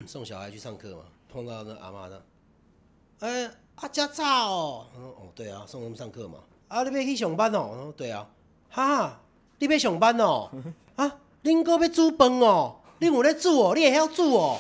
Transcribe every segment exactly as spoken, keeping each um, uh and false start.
送小孩去上课嘛，碰到那阿妈呢，哎、欸、啊家早哦，哦对啊，送他们上课嘛。啊，你要去上班哦？哦对啊。哈，你要上班哦？啊，恁哥要煮饭哦？恁有咧煮哦？你会晓煮哦？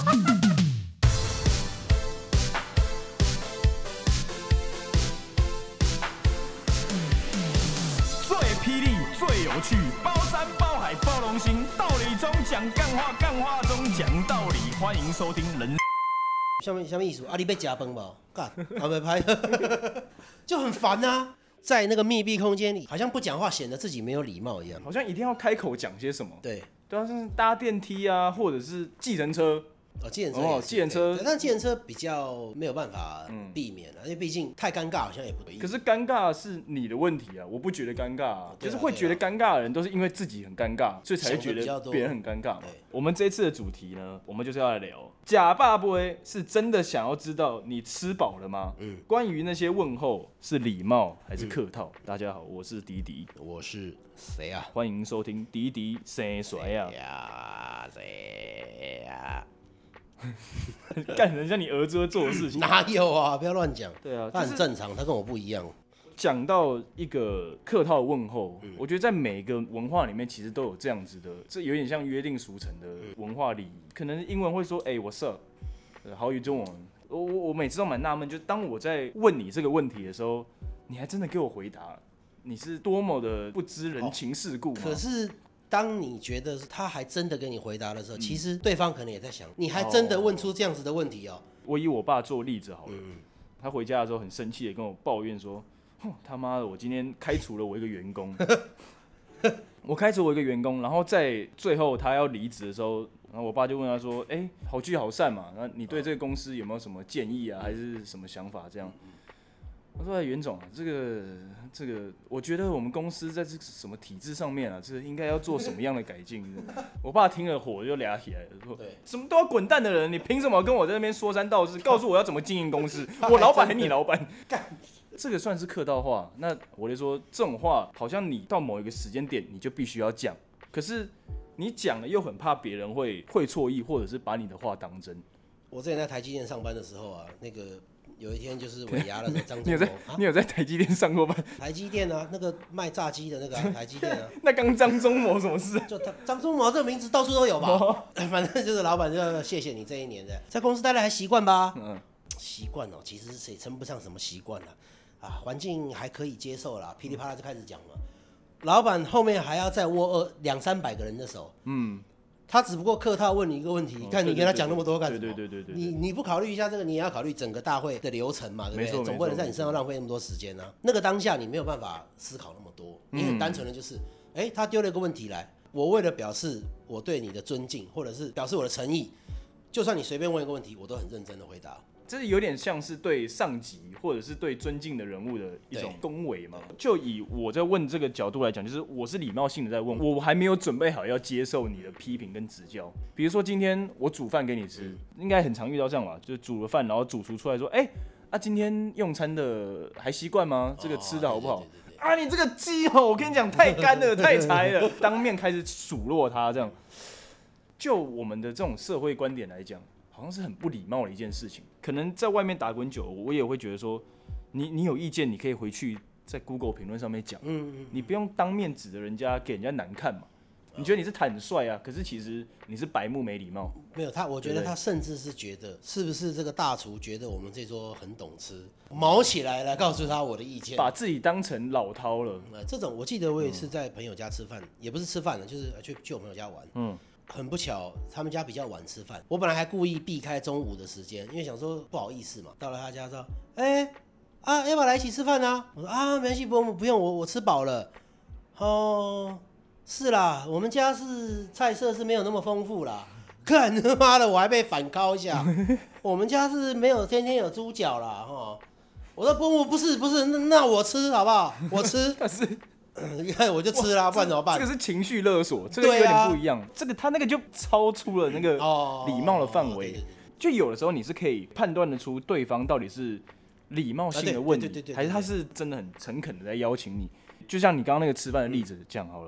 最霹雳、最有趣，包山包海包容心，道理中讲干话，干话中讲道理。欢迎收听人。 什么什么意思？啊，你要加饭无？干，啊没拍，就很烦啊。在那个密闭空间里，好像不讲话显得自己没有礼貌一样。 好像一定要开口讲些什么。 对， 对啊，像是搭电梯啊，或者是计程车。 哦，计程车哦，计程车， 但计程车比较没有办法避免了、嗯，因为毕竟太尴尬，好像也不对。 可是尴尬是你的问题啊，我不觉得尴尬啊。啊就是会觉得尴尬的人，都是因为自己很尴尬，所以才会觉得别人很尴尬嘛。我们这次的主题呢，我们就是要来聊假爸杯是真的想要知道你吃饱了吗？嗯，关于那些问候是礼貌还是客套？嗯、大家好，我是迪迪， 我是谁啊？ 欢迎收听迪迪生水啊！ 呀，谁呀？ 干人家你儿子会做的事情， 哪有啊？不要乱讲。 对啊， 他很正常，他跟我不一样。 讲到一个客套的问候、嗯，我觉得在每个文化里面其实都有这样子的，这有点像约定俗成的文化礼仪。可能英文会说，哎、欸、，what's up？How you doing？ 我我我每次都蛮纳闷，就当我在问你这个问题的时候，你还真的给我回答，你是多么的不知人情世故吗？ 可是。当你觉得他还真的给你回答的时候、嗯，其实对方可能也在想，你还真的问出这样子的问题哦。 我以我爸做例子好了、嗯，他回家的时候很生气的跟我抱怨说：“他妈的，我今天开除了我一个员工，我开除我一个员工，然后在最后他要离职的时候，然后我爸就问他说：‘哎、欸，好聚好散嘛，那你对这个公司有没有什么建议啊，还是什么想法？’这样。”我说：“袁总，这个这个，我觉得我们公司在这什么体制上面啊，这个应该要做什么样的改进？”我爸听了火就俩起来了，说：“什么都要滚蛋的人，你凭什么跟我在那边说三道四，告诉我要怎么经营公司？我老板还是你老板？”这个算是客套话。那我就说，这种话好像你到某一个时间点你就必须要讲，可是你讲了又很怕别人会会错意，或者是把你的话当真。 我之前在台积电上班的时候啊，那个。有一天就是尾牙的时候，张忠谋， 你有在、啊、你有在台积电上过班？ 台积电啊，那个卖炸鸡的那个、啊、台积电啊。 那刚张忠谋什么事？ 就张忠谋这个名字到处都有吧？哦、反正就是老板就谢谢你这一年的，在公司待的还习惯吧？嗯，习惯哦，其实也称不上什么习惯了，啊，环境还可以接受啦，噼里啪啦就开始讲了。老板后面还要再握二两三百个人的手，嗯。他只不过客套问你一个问题，哦、看你跟他讲那么多干什么？ 对对对 对, 对, 对, 对, 你你不考虑一下这个，你也要考虑整个大会的流程嘛，对不对？总不能在你身上浪费那么多时间啊。那个当下你没有办法思考那么多，你很单纯的就是，哎、嗯欸，他丢了一个问题来，我为了表示我对你的尊敬，或者是表示我的诚意，就算你随便问一个问题，我都很认真的回答。 这有点像是对上级或者是对尊敬的人物的一种恭维嘛。就以我在问这个角度来讲，就是我是礼貌性的在问，我还没有准备好要接受你的批评跟指教。比如说今天我煮饭给你吃，嗯、应该很常遇到这样吧？就是煮了饭，然后主厨出来说：“哎、欸，啊，今天用餐的还习惯吗？这个吃的好不好？”哦、對對對對啊，你这个鸡哦，我跟你讲，太干了，太柴了，当面开始数落他这样。就我们的这种社会观点来讲，好像是很不礼貌的一件事情。可能在外面打滚久，我也会觉得说，你你有意见，你可以回去在 Google 评论上面讲，嗯嗯，你不用当面指着人家给人家难看嘛。你觉得你是坦率啊，可是其实你是白目没礼貌。 没有他，我觉得他甚至是觉得，是不是这个大厨觉得我们这桌很懂吃，毛起来来告诉他我的意见， 把自己当成老饕了。 呃，这种我记得我也是在朋友家吃饭，嗯、也不是吃饭了，就是去去我朋友家玩，嗯。很不巧，他们家比较晚吃饭。我本来还故意避开中午的时间，因为想说不好意思嘛。到了他家之后，哎、欸、啊，要不要来一起吃饭啊？我说啊，没关系，不用不用，我我吃饱了。哦，是啦，我们家是菜色是没有那么丰富啦。干他妈的，我还被反敲一下。我们家是没有天天有猪脚啦，哈。我说不不是不是，那那我吃好不好？我吃。 但是。 你看我就吃啦，不然怎么办？ 这个是情绪勒索，这个有点不一样。啊、这个他那个就超出了那个礼貌的范围。就有的时候你是可以判断得出对方到底是礼貌性的问你，还是他是真的很诚恳的在邀请你。就像你刚刚那个吃饭的例子讲好了，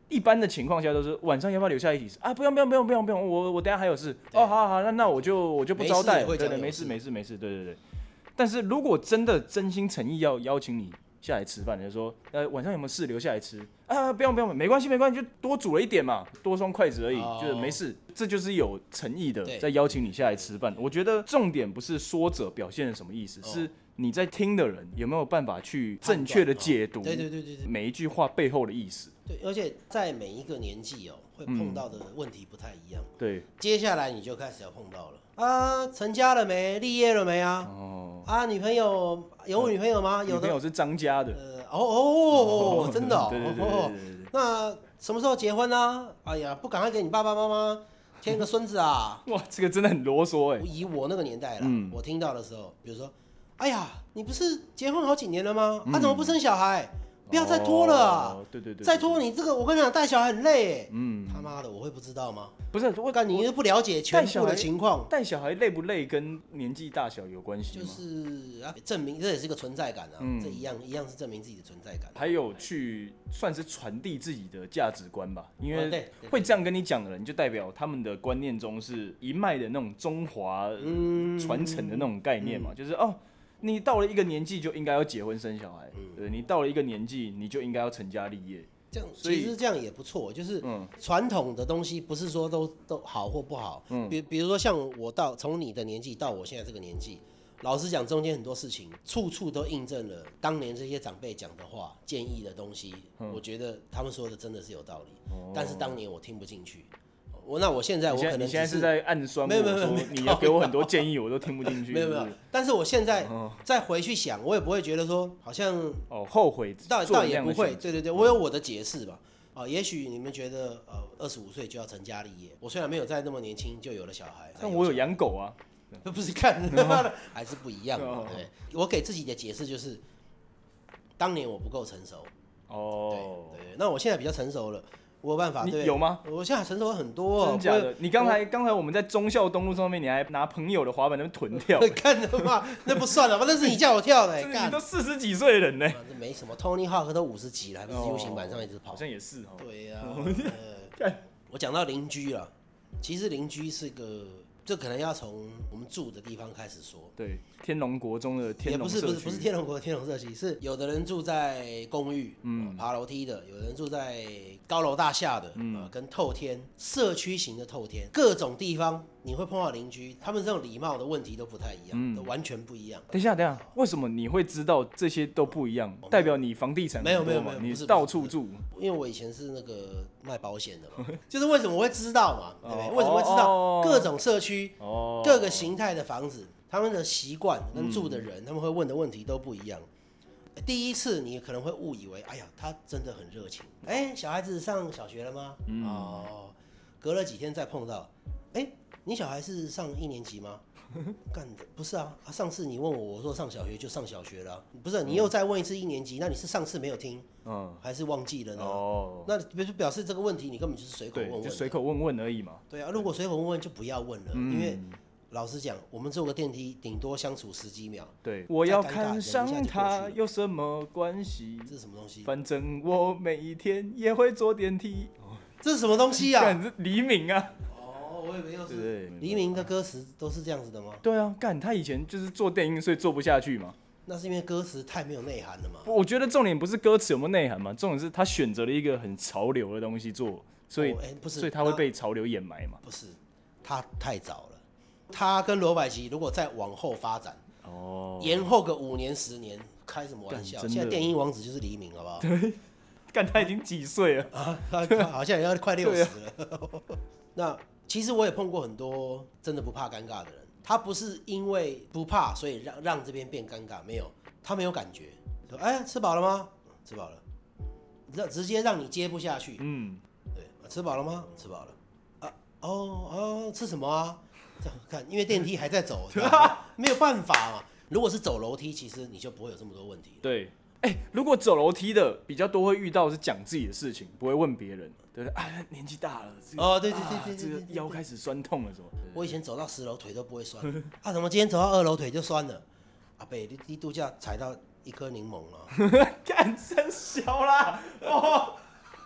一般的情况下都是晚上要不要留下一起吃啊？不用不用不用不用不用，我我等一下还有事。哦，好好好，那那我就我就不招待。对对，没事没事没事，对对对。但是如果真的真心诚意要邀请你下来吃饭，就说呃晚上有没有事留下来吃啊？不用不用，没关系没关系，就多煮了一点嘛，多双筷子而已，哦、就是没事。这就是有诚意的在邀请你下来吃饭。我觉得重点不是说者表现了什么意思，哦、是你在听的人有没有办法去正确的解读，对对对对对，每一句话背后的意思。 对，而且在每一个年纪哦，会碰到的问题不太一样。 嗯、对， 接下来你就开始要碰到了啊，成家了没？立业了没啊？哦，啊，女朋友有女朋友吗？有的， 女朋友是张家的。 呃，哦哦，哦真的哦。 对对对对对对。 那什么时候结婚呢？哎呀，不赶快给你爸爸妈妈添个孙子啊！ 哇，这个真的很啰嗦哎。 以我那个年代啦，嗯、我听到的时候，比如说，哎呀，你不是结婚好几年了吗？嗯、啊，怎么不生小孩？不要再拖了啊！ 哦、对对 对, 对， 再拖你这个，我跟你讲，带小孩很累哎。嗯，他妈的，我会不知道吗？ 不是，我干你又不了解全部的情况。 带小孩累不累跟年纪大小有关系吗？ 就是啊，证明这也是一个存在感啊，嗯、这一样一样是证明自己的存在感。 还有去算是传递自己的价值观吧，因为会这样跟你讲的人，就代表他们的观念中是一脉的那种中华传承的那种概念嘛，嗯、就是哦。你到了一个年纪就应该要结婚生小孩，嗯、对，你到了一个年纪你就应该要成家立业。 这样其实这样也不错，就是传统的东西不是说都都好或不好。嗯、比比如说像我到从你的年纪到我现在这个年纪，老实讲，中间很多事情处处都印证了当年这些长辈讲的话、建议的东西。嗯、我觉得他们说的真的是有道理，哦、但是当年我听不进去。我那我现在我可能你现在是在暗酸我说你要给我很多建议我都听不进去。 没有没有，但是我现在再回去想，我也不会觉得说好像哦后悔， 倒倒也不会。对对对，我有我的解释吧。啊，也许你们觉得呃二十五岁就要成家立业，我虽然没有在那么年轻就有了小孩， 但我有养狗啊， 不是看还是不一样嘛。对，我给自己的解释就是，当年我不够成熟。哦，对对，那我现在比较成熟了。我有办法，对， 有吗？ 我现在成熟很多、哦， 真假的？你刚才刚才我们在忠孝东路上面，你还拿朋友的滑板那边臀跳， 看的嘛，那不算了吧？那是你叫我跳的、欸， 你都四十几岁的人呢、欸， 这没什么。Tony Hawk 都五十几了，还不是 U 型板上一直跑？ 好像也是哦。 对呀、啊呃，我讲到邻居了，其实邻居是个，这可能要从我们住的地方开始说。 对，天龙国中的天龙社区， 也不是不是不是天龙国的天龙社区，是有的人住在公寓，嗯，爬楼梯的，有人住在高楼大厦的，嗯、呃，跟透天社区型的透天，各种地方你会碰到邻居，他们这种礼貌的问题都不太一样，嗯、都完全不一样。 等一下，等一下，为什么你会知道这些都不一样？哦、代表你房地产没有没有没有， 你到处住。 因为我以前是那个卖保险的嘛，就是为什么我会知道嘛，对不对？哦、为什么会知道各种社区、哦、各个形态的房子，他们的习惯跟住的人，嗯、他们会问的问题都不一样。第一次你可能会误以为，哎呀，他真的很热情。哎，小孩子上小学了吗？嗯、哦，隔了几天再碰到，哎，你小孩是上一年级吗？干的不是啊，啊，上次你问我，我说上小学就上小学了、啊，不是？你又再问一次一年级，那你是上次没有听，嗯，还是忘记了呢？哦，那表示这个问题你根本就是随口问问， 就随口问问而已嘛。 对啊，如果随口问问就不要问了，嗯、因为。老实讲，我们坐个电梯，顶多相处十几秒。 对，我要看上他有什么关系？ 这是什么东西？ 反正我每一天也会坐电梯。 这是什么东西啊？ 干，是黎明啊！ 哦，我以为又是黎明的歌词都是这样子的吗？ 对啊，干，他以前就是做电音，所以做不下去嘛。 那是因为歌词太没有内涵了嘛？ 我觉得重点不是歌词有没有内涵嘛，重点是他选择了一个很潮流的东西做，所以、哦欸、不是，所以他会被潮流掩埋嘛？ 不是，他太早了。他跟罗百吉如果再往后发展，哦，延后个五年十年，开什么玩笑？现在电音王子就是黎明，好不好？ 对，干他已经几岁了啊？他好像也要快六十了。啊、那其实我也碰过很多真的不怕尴尬的人，他不是因为不怕所以让让这边变尴尬，没有，他没有感觉。说哎，吃饱了吗？吃饱了，直接让你接不下去。嗯，对，吃饱了吗？吃饱了。啊，哦哦，吃什么啊？这样看，因为电梯还在走，没有办法嘛。如果是走楼梯，其实你就不会有这么多问题。 对，哎、欸，如果走楼梯的比较多会遇到是讲自己的事情，不会问别人，对不对？啊，年纪大了，这个、 哦，对对对对对， 这个腰开始酸痛了什么？ 我以前走到十楼腿都不会酸，啊，怎么今天走到二楼腿就酸了？阿伯，你你度假踩到一颗柠檬了， 干真小啦，哦。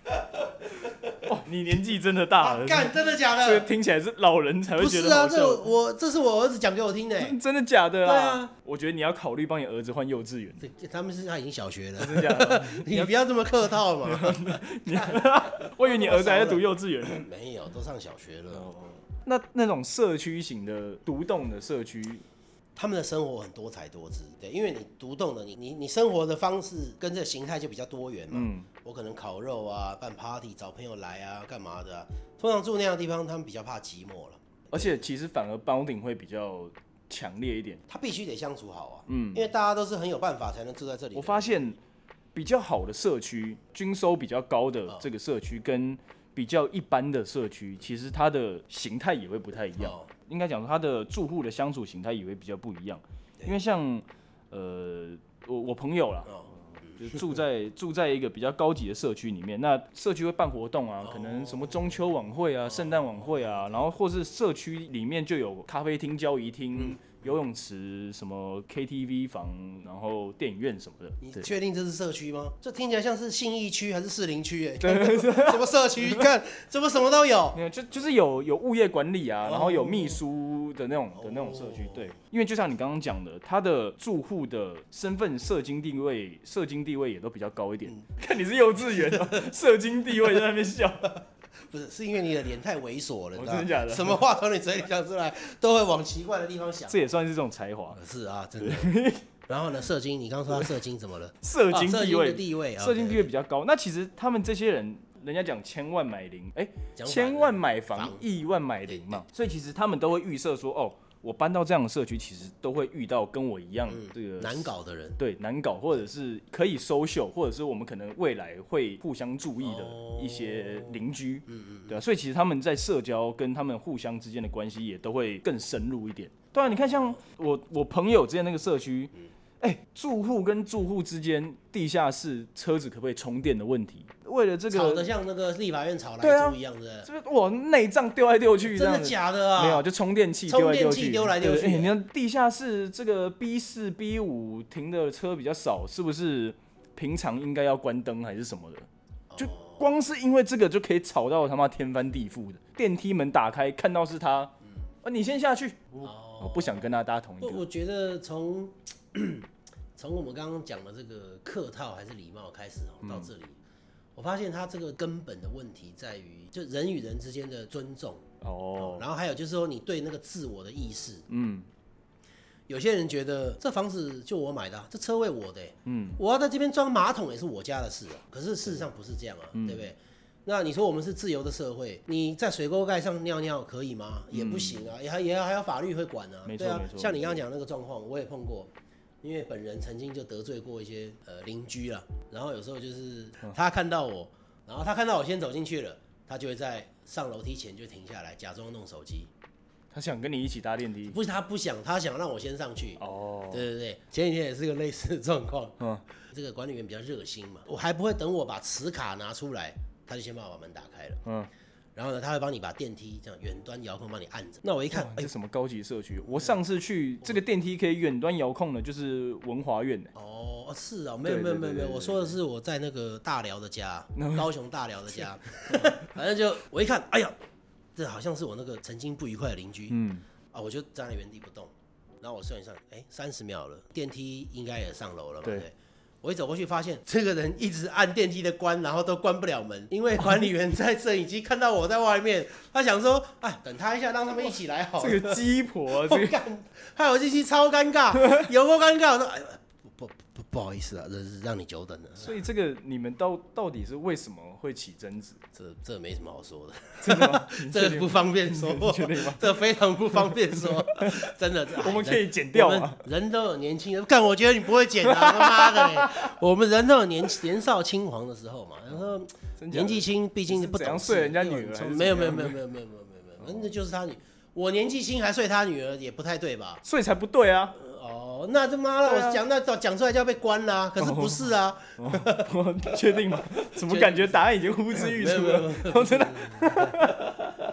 哦，你年纪真的大了， 干、啊、真的假的？ 这个听起来是老人才会觉得好笑。 不是啊，这我这是我儿子讲给我听的、欸， 真的假的啊？ 对啊， 我觉得你要考虑帮你儿子换幼稚园。 他们是他已经小学了， 真的假的？ 你不要这么客套嘛。 我以为你儿子还在读幼稚园。 没有，都上小学了。哦、 那那种社区型的独栋的社区。 他们的生活很多彩多姿，对，因为你独栋的，你你你生活的方式跟这形态就比较多元嘛。嗯，我可能烤肉啊，办 party 找朋友来啊，干嘛的啊？通常住那样的地方，他们比较怕寂寞了。 而且其实反而 bonding 会比较强烈一点。 他必须得相处好啊，嗯，因为大家都是很有办法才能住在这里。 我发现比较好的社区，均收比较高的这个社区，跟比较一般的社区，其实它的形态也会不太一样。哦，应该讲说，他的住户的相处形态也会比较不一样，因为像呃我我朋友啦，就是住在住在一个比较高级的社区里面，那社区会办活动啊，可能什么中秋晚会啊、圣诞晚会啊，然后或是社区里面就有咖啡厅、交谊厅。嗯，游泳池、什么 K T V 房，然后电影院什么的。 你确定这是社区吗？这听起来像是信义区还是士林区？哎，什么社区？看怎么什么都有。 没有，就就是有有物业管理啊，然后有秘书的那种的那种社区。对，因为就像你刚刚讲的，他的住户的身份、社经地位、社经地位也都比较高一点。嗯、看你是幼稚园哦，社经地位在那边笑。 不是，是因为你的脸太猥琐了， 真的假的？ 什么话从你嘴里讲出来，都会往奇怪的地方想。 这也算是这种才华。 是啊，真的。然后呢，社经，你刚说他社经怎么了？ 社经地位， 哦、地位， 社经地位比较高。那其实他们这些人，人家讲千万买邻，哎、欸，千万买房，亿万买邻嘛。所以其实他们都会预设说，哦。我搬到这样的社区，其实都会遇到跟我一样这个、 嗯、难搞的人， 对，难搞，或者是可以 social， 或者是我们可能未来会互相注意的一些邻居，哦、对啊，所以其实他们在社交跟他们互相之间的关系也都会更深入一点。对啊，你看像我我朋友之前那个社区，哎、欸，住户跟住户之间地下室车子可不可以充电的问题，为了这个吵得像那个立法院吵来住一样的， 是不是？哇，内脏丢来丢去， 真的假的啊？ 没有，就充电器丢来丢去， 充电器丢来丢去。 哎、欸，你看地下室这个 B 四 B 五停的车比较少，是不是平常应该要关灯还是什么的？就光是因为这个就可以吵到他妈天翻地覆的。电梯门打开，看到是他，啊，你先下去。哦，我不想跟他搭同一个。 我觉得从从我们刚刚讲的这个客套还是礼貌开始哦，到这里。嗯，我发现他这个根本的问题在于，就人与人之间的尊重哦，然后还有就是说你对那个自我的意识，嗯，有些人觉得这房子就我买的、啊，这车位我的、欸，嗯，我要在这边装马桶也是我家的事啊，可是事实上不是这样啊，嗯、对不对？那你说我们是自由的社会，你在水沟盖上尿尿可以吗？也不行啊，也还也还有法律会管啊，对啊，像你刚刚讲那个状况，我也碰过。因为本人曾经就得罪过一些呃邻居啦，然后有时候就是他看到我，然后他看到我先走进去了，他就会在上楼梯前就停下来，假装弄手机。 他想跟你一起搭电梯？ 不是，他不想，他想让我先上去。哦，对对对，前几天也是个类似的状况。嗯，这个管理员比较热心嘛，我还不会等我把磁卡拿出来，他就先帮我把门打开了。嗯。然后呢，他会帮你把电梯这样远端遥控帮你按着。那我一看，哎、 欸，这什么高级社区？我上次去这个电梯可以远端遥控的，就是文华苑、欸。 哦，是啊，没有没有没有没有，我说的是我在那个大寮的家，高雄大寮的家。反正就我一看，哎呀，这好像是我那个曾经不愉快的邻居。嗯。啊，我就站在原地不动。然后我算一算，哎、欸，三十秒了，电梯应该也上楼了嘛？对。我一走过去，发现这个人一直按电梯的关，然后都关不了门，因为管理员在摄影机看到我在外面，他想说，哎，等他一下，让他们一起来好了。 这个鸡婆，这个害我进去超尴尬，有够尴尬。我说，哎，不不不，不好意思啊，让你久等了。 所以这个你们到到底是为什么会起争执？ 这这没什么好说的， 真的吗？ 这不方便说，这非常不方便说，真的。 我们可以剪掉啊。 人都有年轻人，干，我觉得你不会剪啊，他妈的嘞！我们人都有年年少轻狂的时候嘛，然后年纪轻，毕竟不懂事。怎样睡人家女儿？ 没有没有没有没有没有没有没有，那就是他女。我年纪轻还睡他女儿，也不太对吧？ 睡才不对啊！ 哦，那他妈的，我讲那讲出来就要被关啦、啊，可是不是啊？确、 哦哦、定吗？怎么感觉答案已经呼之欲出了？我真的。 反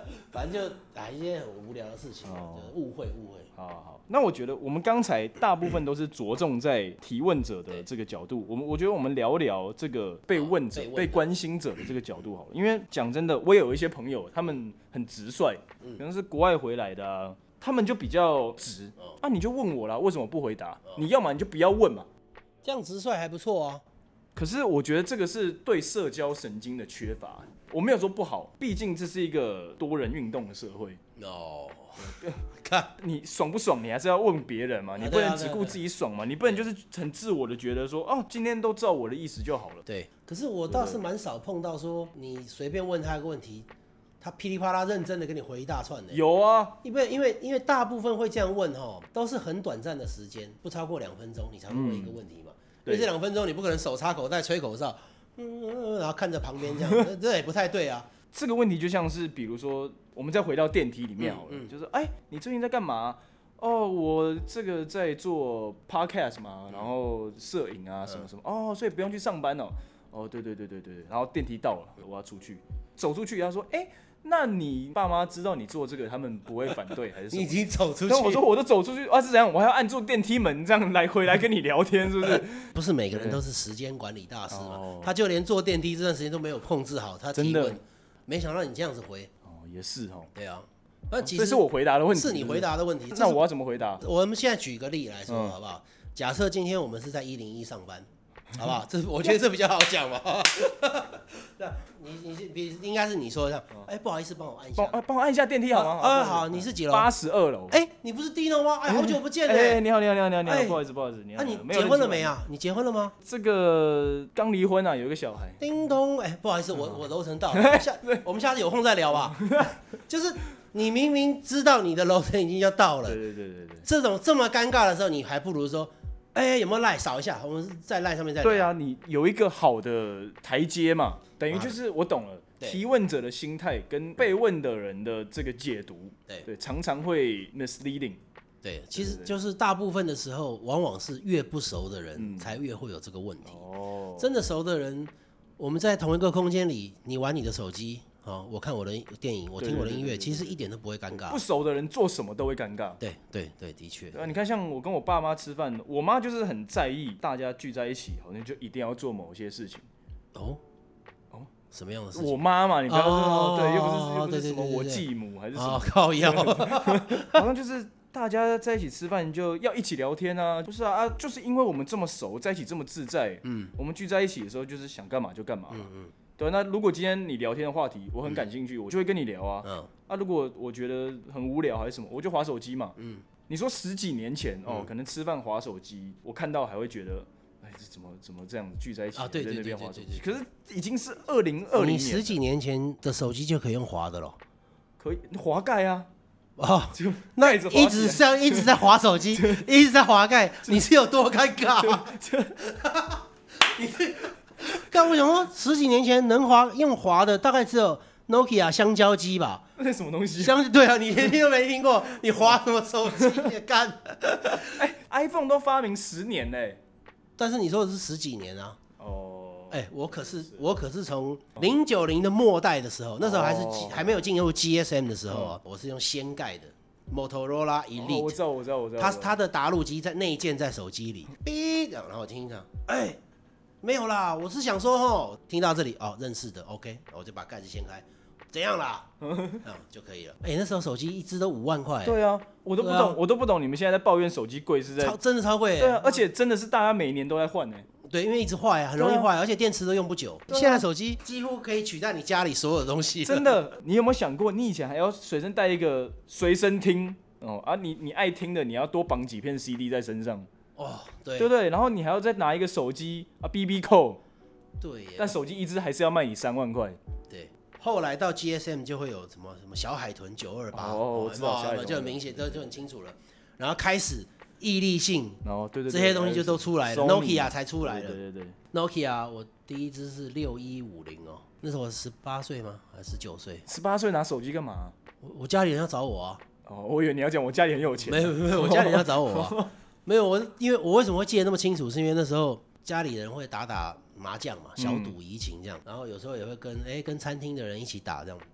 反正就啊一些很无聊的事情，哦、就是误会误会。 好好好，那我觉得我们刚才大部分都是着重在提问者的这个角度，我们我觉得我们聊聊这个被问者、哦、被, 被关心者的这个角度好了。因为讲真的，我也有一些朋友，他们很直率，可能是国外回来的啊，他们就比较直、哦、啊，你就问我啦，为什么不回答？哦、你要嘛你就不要问嘛， 这样直率还不错啊。 可是我觉得这个是对社交神经的缺乏，我没有说不好，毕竟这是一个多人运动的社会。 哦， 看你爽不爽，你还是要问别人嘛，你不能只顾自己爽嘛，你不能就是很自我的觉得说，哦，今天都照我的意思就好了。 对，可是我倒是蛮少碰到说你随便问他一个问题，他噼里啪啦认真的跟你回一大串的。 有啊， 因为因为因为大部分会这样问哈，都是很短暂的时间，不超过两分钟，你才会问一个问题嘛。嗯、因为这两分钟你不可能手插口袋吹口哨，嗯，然后看着旁边这样，这也不太对啊。 这个问题就像是，比如说，我们再回到电梯里面好了，嗯嗯、就是哎，你最近在干嘛？哦，我这个在做 podcast 嘛，然后摄影啊什么什么，嗯、哦，所以不用去上班哦。哦，对对对对对，然后电梯到了，我要出去，走出去，他说，哎。那你爸妈知道你做这个，他们不会反对还是什么？ 你已经走出去。 但我说我都走出去啊，是怎样？我还要按住电梯门，这样来回来跟你聊天，是不是？ 不是每个人都是时间管理大师嘛，哦、他就连坐电梯这段时间都没有控制好，他提问，没想到你这样子回。 哦，也是哦。 对啊，那其实这是我回答的问题， 是你回答的问题。 那我要怎么回答？ 我们现在举个例来说，好不好？嗯、假设今天我们是在一零一上班。好不好？这我觉得这比较好讲嘛。那你你你应该是你说的这样，哎、欸，不好意思，帮我按一下， 帮我按一下电梯好吗？ 啊，好，好，你是几楼？ 八十二楼。 哎、欸，你不是 Dino 吗？哎、欸，好久不见了、 欸。哎、欸，你好，你好，你好，你好，你好，欸、不好意思，不好意思，你好。 那、啊、你结婚了没啊？你结婚了吗？ 这个刚离婚啊，有一个小孩。 叮咚，哎、欸，不好意思，我我楼层到了，下我们下次有空再聊吧。就是你明明知道你的楼层已经要到了， 对对对对对， 这种这么尴尬的时候，你还不如说。哎、欸，有没有赖扫一下？我们在赖上面再聊。 对啊，你有一个好的台阶嘛，等于就是我懂了，啊、提问者的心态跟被问的人的这个解读，对对，常常会 misleading。 对，其实就是大部分的时候，往往是越不熟的人才越会有这个问题。哦、嗯，真的熟的人，我们在同一个空间里，你玩你的手机。哦，我看我的电影，我听我的音乐，其实一点都不会尴尬。 不熟的人做什么都会尴尬。 对对对，的确。 对啊，你看，像我跟我爸妈吃饭，我妈就是很在意大家聚在一起，好像就一定要做某些事情。 哦哦，什么样的事情？ 我妈嘛，你不要说， 哦、 对，又不是又不是什么我继母还是什么， 哦、靠腰， 好像就是大家在一起吃饭就要一起聊天啊，不是啊啊，就是因为我们这么熟，在一起这么自在，嗯，我们聚在一起的时候就是想干嘛就干嘛。嗯嗯。对，那如果今天你聊天的话题我很感兴趣，嗯、我就会跟你聊啊。嗯。啊，如果我觉得很无聊还是什么，我就滑手机嘛。嗯。你说十几年前哦，嗯、可能吃饭滑手机，我看到还会觉得，哎，这怎么怎么这样子聚在一起啊？对对对对对对。可是已经是二零二零年， 你十几年前的手机就可以用滑的了。 可以滑盖啊。 哦，那一直像一直在滑手机，一直在滑盖，你是有多尴尬？你是。刚我想说，十几年前能滑用滑的，大概只有 Nokia 香蕉机吧。 那是什么东西？ 香对啊，你连听都没听过，你滑什么手机？干！ 哎、欸、，iPhone 都发明十年嘞， 但是你说的是十几年啊。哦。哎、欸，我可是我可是从零九零的末代的时候，那时候还是、哦、还没有进入 G S M 的时候啊，嗯、我是用掀盖的 Motorola Elite。 哦、我知道，我知道，我知道。 它它的答录机在内建在手机里，哔，然后我听一下，哎、欸。没有啦，我是想说吼，听到这里哦，认识的 ，OK， 我就把盖子掀开，怎样啦？嗯，就可以了。哎、欸，那时候手机一支都五万块。 对啊，我都不懂，啊、我都不懂你们现在在抱怨手机贵是在超真的超贵。 对啊，而且真的是大家每年都在换呢。 对，因为一直坏啊，很容易坏，啊、而且电池都用不久。啊、现在手机几乎可以取代你家里所有的东西。 真的，你有没有想过，你以前还要随身带一个随身听哦啊你，你你爱听的，你要多绑几片 C D 在身上。哦，对，对不对？然后你还要再拿一个手机啊 ，B B 扣。 对耶， 但手机一支还是要卖你三万块。 对，后来到 G S M 就会有什么什么小海豚九二八，哦， 我知道，小海豚就很明显，就就很清楚了。然后开始毅力性， 哦，对对， 这些东西就都出来了 ，Nokia 才出来了。 对对对 ，Nokia 我第一支是六一五零哦，那时候我十八岁吗？还是十九岁？ 十八岁拿手机干嘛？ 我我家里人要找我啊。 哦，我以为你要讲我家里很有钱。 没有没有，我家里人要找我啊。没有我，因为我为什么会记得那么清楚？是因为那时候家里人会打打麻将嘛，小赌怡情这样，嗯、然后有时候也会跟哎、欸、跟餐厅的人一起打这样。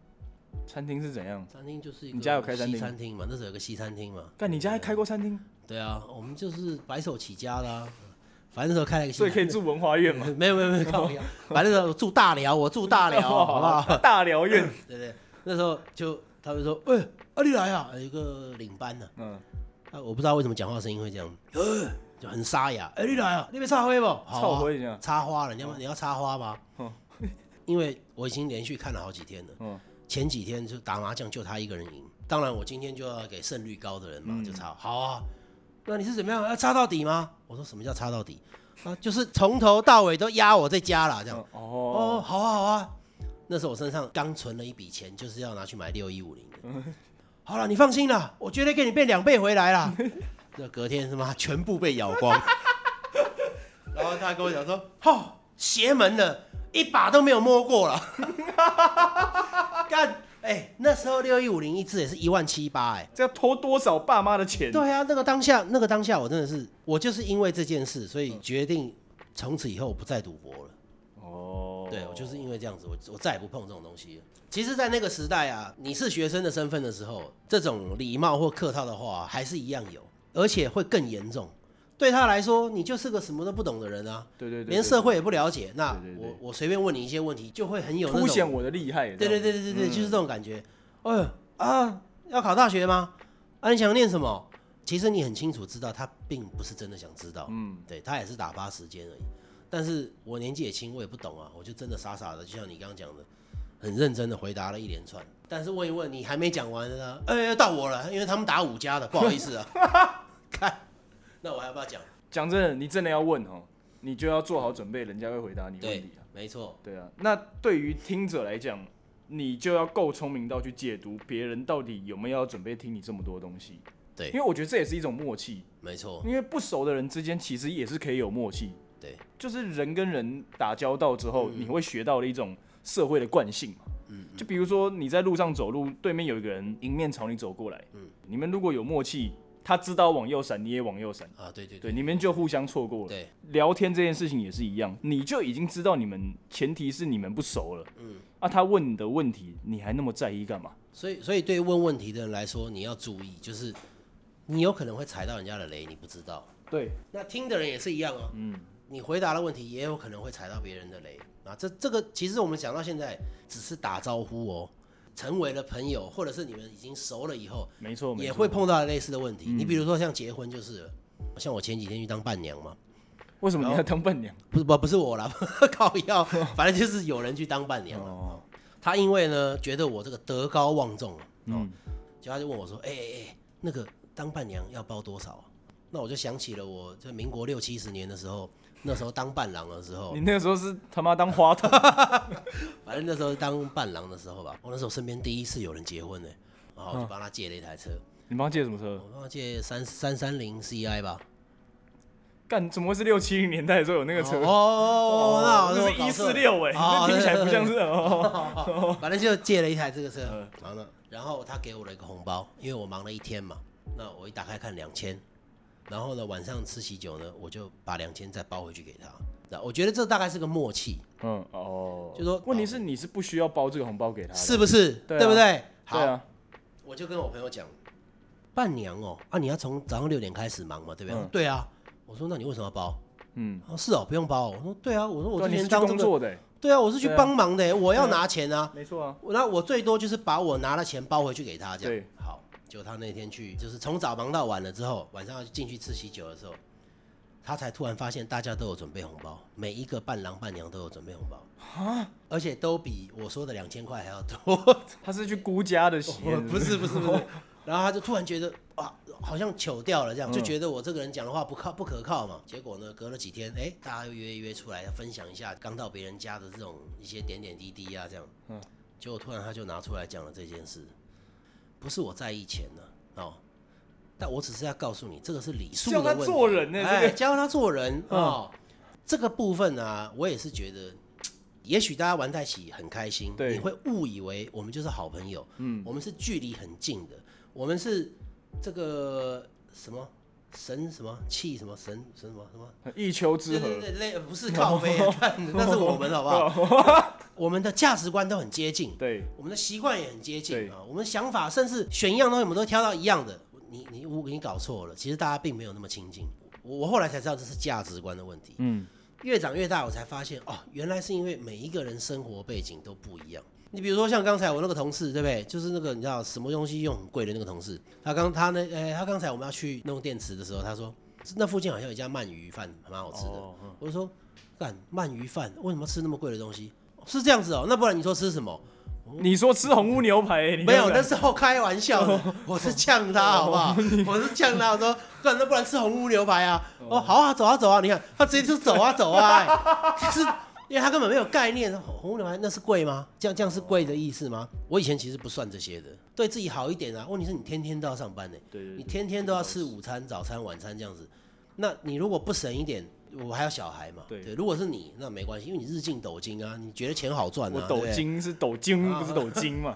餐厅是怎样？ 餐厅就是一个你家有开餐厅？ 西餐厅嘛，那时候有个西餐厅嘛。 干，你家还开过餐厅？ 对啊，我们就是白手起家的啊。反正那时候开了一个西所以可以住文华院嘛？ 没有没有没有，靠腰。反正那时候住大寮，我住大寮，好不好？ 大寮院。 对对，那时候就他们说，哎、欸，啊你来啊，有一个领班呢、啊。嗯。啊，我不知道为什么讲话声音会这样，呃，就很沙哑。哎、欸，你来啊，你要插花不？ 插花一下。 插花了，你要你要插花吗？嗯。因为我已经连续看了好几天了。嗯。前几天就打麻将就他一个人赢，当然我今天就要给胜率高的人嘛，嗯、就插。好啊。那你是怎么样？要插到底吗？我说什么叫插到底？啊，就是从头到尾都压我在家啦，这样。哦哦，好啊好啊。那时候我身上刚存了一笔钱，就是要拿去买六一五零的。嗯、好了，你放心啦，我绝对给你变两倍回来啦。那隔天他妈全部被咬光。然后他跟我讲说：“哦，邪门了，一把都没有摸过了。”干。哎、欸，那时候六一五零一支也是一万七八，哎， 这要偷多少爸妈的钱？ 对啊，那个当下，那个当下，我真的是，我就是因为这件事，所以决定从此以后我不再赌博了。哦，对，我就是因为这样子，我我再也不碰这种东西了。其实，在那个时代啊，你是学生的身份的时候，这种礼貌或客套的话还是一样有，而且会更严重。对他来说，你就是个什么都不懂的人啊， 对对 对, 对， 连社会也不了解。那对对对我我随便问你一些问题，就会很有那种凸显我的厉害。 对对对对对对，嗯、就是这种感觉。哎呦啊，要考大学吗？啊，你想念什么？其实你很清楚知道，他并不是真的想知道。嗯，对他也是打发时间而已。但是我年纪也轻，我也不懂啊，我就真的傻傻的，就像你刚刚讲的，很认真的回答了一连串。但是问一问，你还没讲完呢，哎、欸，到我了，因为他们打五家的，不好意思啊。看，那我还要不要讲？ 讲真的，你真的要问哦，你就要做好准备，人家会回答你问题啊。 没错。对啊， 那对于听者来讲，你就要够聪明到去解读别人到底有没有要准备听你这么多东西。 对， 因为我觉得这也是一种默契。 没错。 因为不熟的人之间其实也是可以有默契。 对， 就是人跟人打交道之后，嗯、你会学到的一种社会的惯性嘛。嗯。就比如说你在路上走路，对面有一个人迎面朝你走过来，嗯，你们如果有默契。他知道往右闪，你也往右闪啊，对对对, 对，你们就互相错过了。 对， 聊天这件事情也是一样，你就已经知道你们前提是你们不熟了。嗯，啊，他问你的问题，你还那么在意干嘛？ 所以，所以对问问题的人来说，你要注意，就是你有可能会踩到人家的雷，你不知道。 对， 那听的人也是一样哦。嗯，你回答的问题也有可能会踩到别人的雷啊。这这个其实我们讲到现在只是打招呼哦。成为了朋友，或者是你们已经熟了以后， 没错， 也会碰到类似的问题。嗯、你比如说像结婚就是了，像我前几天去当伴娘嘛。 为什么你要当伴娘？ 不是不不是我啦，靠腰，反正就是有人去当伴娘嘛。哦、他因为呢觉得我这个德高望重，嗯，就他就问我说：“哎哎哎，那个当伴娘要包多少、啊？”那我就想起了我在民国六七十年的时候。那时候当伴郎的时候， 你那个时候是他妈当花童， 反正那时候当伴郎的时候吧，我那时候身边第一次有人结婚呢，然后我就帮他借了一台车。 你帮他借什么车？ 我帮他借三三三零 C I 吧。 干，怎么会是六七零年代的时候有那个车？ 哦，那那是一四六哎，那听起来不像是哦。 反正就借了一台这个车，然后呢，然后他给我了一个红包，因为我忙了一天嘛，那我一打开看两千。然后呢，晚上吃喜酒呢，我就把两千再包回去给他。那我觉得这大概是个默契。嗯哦，就说问题是你是不需要包这个红包给他的， 是不是？对,、啊、对不对？好， 对啊。 我就跟我朋友讲，伴娘哦，啊，你要从早上六点开始忙嘛，对不对？嗯、对啊。我说那你为什么要包？嗯，哦是哦，不用包、哦。我说对啊，我说我之前当、这个、 工作的、欸。 对啊，我是去帮忙的、欸，我要拿钱啊。 没错啊。 那我最多就是把我拿了钱包回去给他，这样。对，好。就他那天去，就是从早忙到晚了之后，晚上要进去吃喜酒的时候，他才突然发现大家都有准备红包，每一个伴郎伴娘都有准备红包，而且都比我说的两千块还要多。 他是去孤家的喜宴， 不是不是不是。然后他就突然觉得哇，好像糗掉了这样，就觉得我这个人讲的话不靠不可靠嘛。结果呢，隔了几天，哎、欸，大家又约一约出来分享一下刚到别人家的这种一些点点滴滴啊，这样。嗯。结果突然他就拿出来讲了这件事。不是我在意钱呢、啊，哦，但我只是要告诉你，这个是礼数的问题。 教他做人呢、欸， 哎，教他做人哦、嗯。这个部分啊，我也是觉得，也许大家玩在一起很开心，你会误以为我们就是好朋友，嗯，我们是距离很近的，我们是这个什么神什么气什么神神什么什么一丘之貉， 对对对，不是靠背，那是我们好不好？ 我们的价值观都很接近， 对， 我们的习惯也很接近啊，我们的想法甚至选一样东西，我们都挑到一样的。你你你搞错了，其实大家并没有那么亲近。我我后来才知道这是价值观的问题。嗯，越长越大，我才发现哦，原来是因为每一个人生活背景都不一样。你比如说像刚才我那个同事，对不对？就是那个你知道什么东西用很贵的那个同事，他刚他呢，呃，他刚才我们要去弄电池的时候，他说那附近好像有一家鳗鱼饭，蛮好吃的。哦嗯、我就说，干鳗鱼饭为什么吃那么贵的东西？是这样子哦，那不然你说吃什么？ 你说吃红屋牛排、欸，你没有，那时候开玩笑的，我是呛他好不好？我是呛他，我说，干那不然吃红屋牛排啊？哦，好啊，走啊走啊，你看他直接就走啊走啊、欸，是因为他根本没有概念，红屋牛排那是贵吗？这样这样是贵的意思吗？我以前其实不算这些的，对自己好一点啊。问题是你天天都要上班呢、欸，对对对，你天天都要吃午餐、早餐、晚餐这样子，那你如果不省一点。我还有小孩嘛， 对, 对，如果是你，那没关系，因为你日进斗金啊，你觉得钱好赚啊。 我斗金是斗金，不是斗金嘛。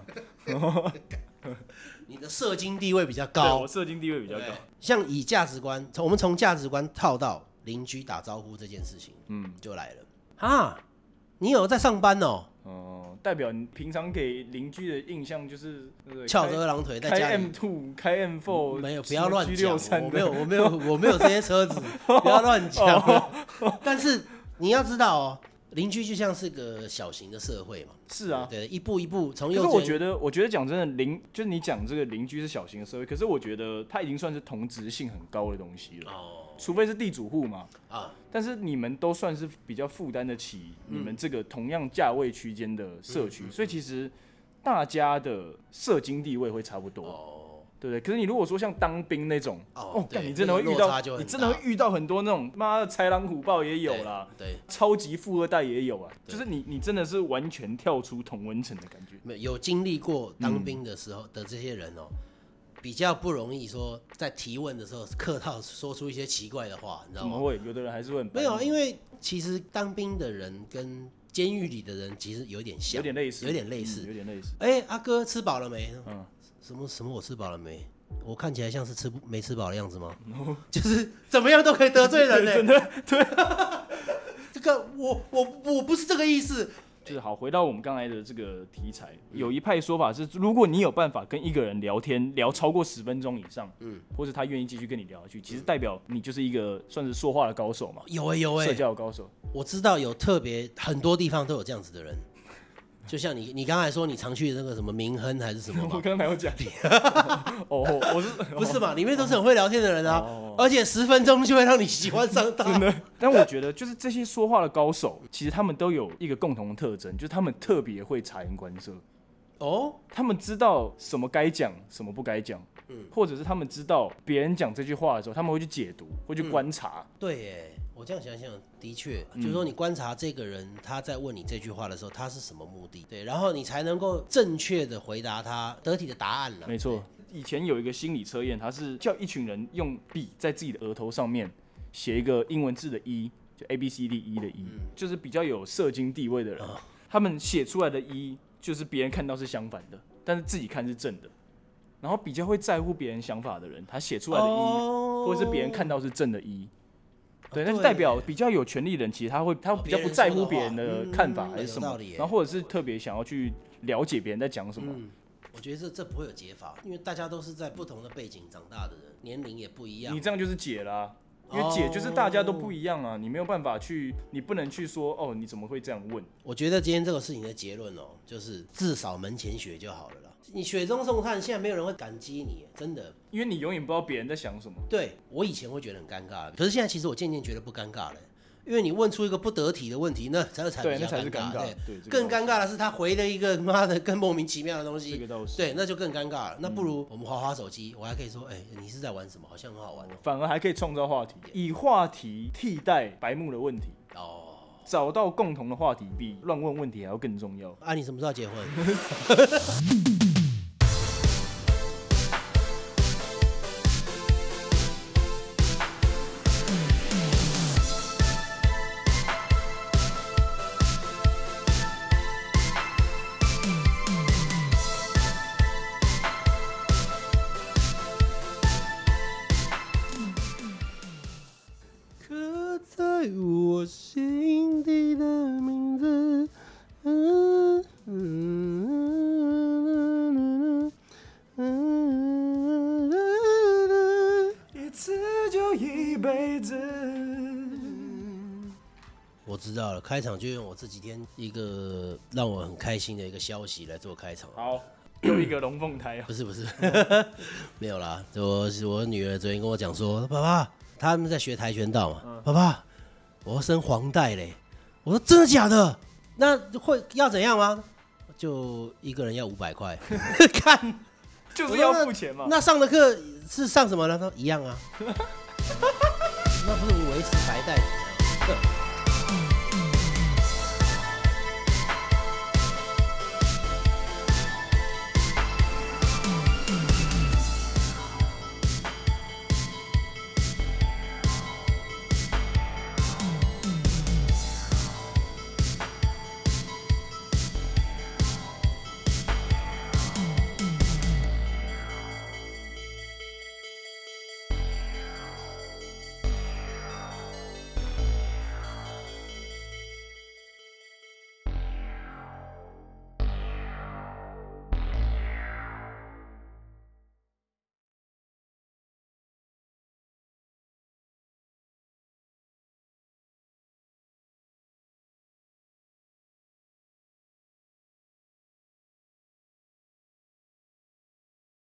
你的社经地位比较高， 我社经地位比较高。 像以价值观，我们从价值观套到邻居打招呼这件事情，嗯，就来了啊，你有在上班哦。 哦，代表你平常给邻居的印象就是翘着二郎腿在家里开 M 二 开 M 四， 没有，不要乱讲，我没有，我没有，我没有这些车子，不要乱讲。哦、但是你要知道哦，邻居就像是个小型的社会嘛。 是啊， 对，一步一步从幼稚园。 可是我觉得，我觉得讲真的，邻就是你讲这个邻居是小型的社会，可是我觉得它已经算是同质性很高的东西了。哦。除非是地主户嘛，啊，但是你们都算是比较负担得起你们这个同样价位区间的社区，嗯嗯嗯、所以其实大家的社经地位会差不多，哦、对不对？可是你如果说像当兵那种，哦，哦你真的会遇到，你真的会遇到很多那种妈的豺狼虎豹也有啦，对，对超级富二代也有啊，就是你你真的是完全跳出同温层的感觉。 有经历过当兵的时候的这些人哦。嗯比较不容易说在提问的时候客套说出一些奇怪的话，你知道吗？ 怎么会？有的人还是会很没有，因为其实当兵的人跟监狱里的人其实有点像， 有点类似， 有点类似， 嗯、有点类似。 哎、欸，阿哥吃饱了没？嗯，什么什么？我吃饱了没？我看起来像是吃没吃饱的样子吗？嗯、就是怎么样都可以得罪人呢、欸？ 真的，对， 这个我我我不是这个意思。 就是好，回到我们刚才的这个题材，有一派说法是，如果你有办法跟一个人聊天聊超过十分钟以上，嗯，或者他愿意继续跟你聊下去，其实代表你就是一个算是说话的高手嘛。 有哎、欸、有哎、欸， 社交的高手。 我知道有特别很多地方都有这样子的人，就像你你刚才说你常去的那个什么明亨还是什么？ 我刚才有讲。哦，我是不是嘛？里面都是很会聊天的人啊，哦、而且十分钟就会让你喜欢上他。 真的。但我觉得就是这些说话的高手，其实他们都有一个共同的特征，就是他们特别会察言观色。哦，他们知道什么该讲，什么不该讲。嗯，或者是他们知道别人讲这句话的时候，他们会去解读，会去观察。 嗯、对耶，我这样想想，的确，嗯、就是说你观察这个人他在问你这句话的时候，他是什么目的？对，然后你才能够正确的回答他得体的答案了。 没错，以前有一个心理测验，他是叫一群人用笔在自己的额头上面写一个英文字的 E， 就 A B C D E 的 E，、嗯、就是比较有社经地位的人，哦、他们写出来的 E 就是别人看到是相反的，但是自己看是正的。然后比较会在乎别人想法的人，他写出来的 E，、oh, 或者是别人看到是正的 E， 对，那就代表比较有权力的人，其实他会他比较不在乎别人的看法还是什么，然后或者是特别想要去了解别人在讲什么。嗯， 我觉得这这不会有解法，因为大家都是在不同的背景长大的人，年龄也不一样。 你这样就是解啦、啊。因为解就是大家都不一样啊，你没有办法去，你不能去说哦，你怎么会这样问？ 我觉得今天这个事情的结论哦，就是至少门前雪就好了啦。你雪中送炭，现在没有人会感激你，真的， 因为你永远不知道别人在想什么。 对，我以前会觉得很尴尬，可是现在其实我渐渐觉得不尴尬了。因为你问出一个不得体的问题，那才才比较尴尬。对，对这个、更尴尬的是他回了一个妈的更莫名其妙的东西。 这个倒是。 对，那就更尴尬了。那不如我们滑滑手机，我还可以说，哎、欸，你是在玩什么？好像很好玩、喔。 反而还可以创造话题，以话题替代白目的问题。哦。找到共同的话题，比乱问问题还要更重要。 啊，你什么时候结婚？在我心底的名字。嗯一辈子。 我知道了，开场就用我这几天一个让我很开心的一个消息来做开场。 好，又一个龙凤胎啊！ 不是不是，没有啦。我我女儿昨天跟我讲说，爸爸，他们在学跆拳道嘛，嗯、爸爸，我要升黄带嘞。我说真的假的？那会要怎样吗？就一个人要五百块，看就是要付钱嘛。 那上的课是上什么呢？一样啊。那不是维持白带怎样？